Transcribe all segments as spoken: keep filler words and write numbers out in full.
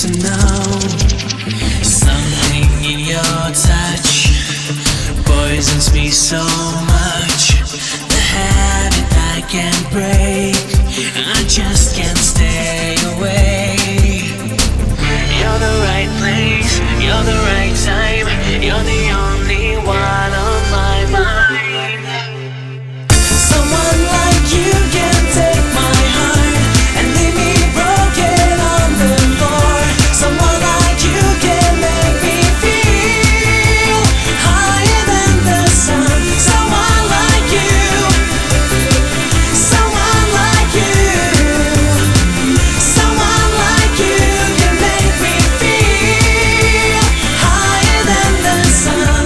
to know. Something in your touch poisons me so much. The habit I can't break, I just can't stay away. You're the right place, you're the right time, you're the only one on my mind. Someone like you can take my heart and leave me broken on the floor. Someone like you can make me feel higher than the sun. Someone like you, someone like you, someone like you can make me feel higher than the sun.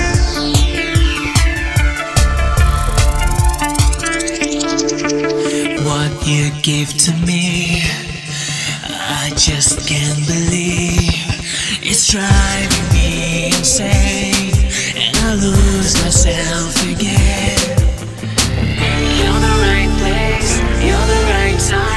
What you give to me, I just can't believe. It's driving me insane, and I lose myself again. You're the right place, you're the right time.